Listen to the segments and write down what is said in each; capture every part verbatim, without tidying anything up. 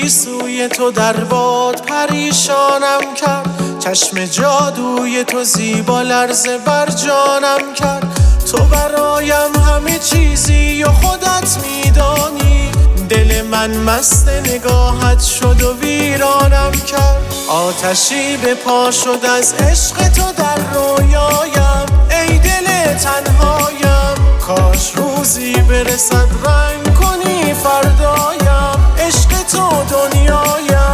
گیسوی تو در باد پریشانم کرد، چشم جادوی تو زیبا لرزه بر جانم کرد. تو برایم همه چیزی و خودت میدانی، دل من مست نگاهت شد و ویرانم کرد. آتشی به پا شد از عشق تو در رویایم، ای دل تنهایم، کاش روزی برسد رنگ کنی فردایم، عشق تو دنیایم.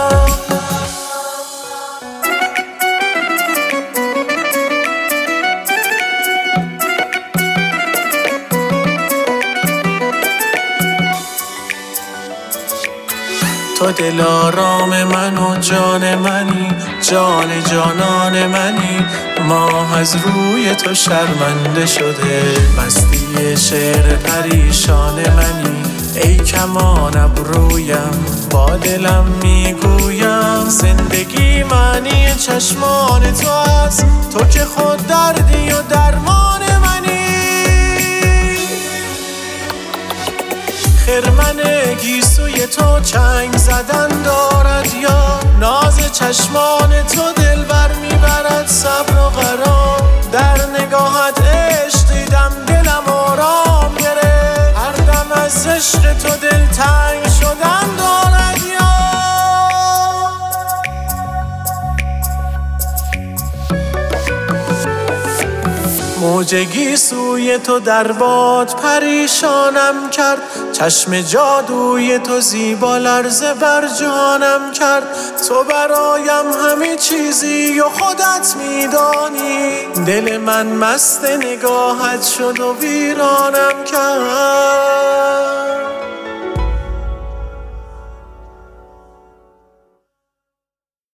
تو دلارام من و جان منی، جان جانان منی، ماه از روی تو شرمنده شده، مستی شعر پریشان منی. ای کمان ابرویم با دلم میگویم، زندگی معنی چشمان تو است، تو که خود دردی و درمان منی. خرمن گیسوی تو چنگ زدن دارد یا ناز چشمان تو دل بر میبرد صبر و قرار. در نگاهت عشق دیدم دلم آرام گرفت، هر دم از عشق تو دل تنگ شدن دارد یا موج گیسوی تو در باد پریشانم کرد، چشم جادوی تو زیبا لرزه بر جانم کرد. تو برایم همه چیزی و خودت میدانی، دل من مست نگاهت شد و ویرانم کرد.